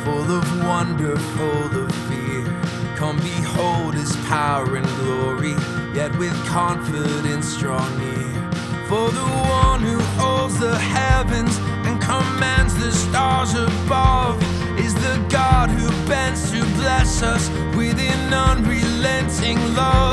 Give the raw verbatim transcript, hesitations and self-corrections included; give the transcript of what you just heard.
full of wonder, full of fear. Come behold his power and glory, yet with confidence draw near. For the one who holds the heavens and commands the stars above is the God who bends to bless us with an unrelenting love.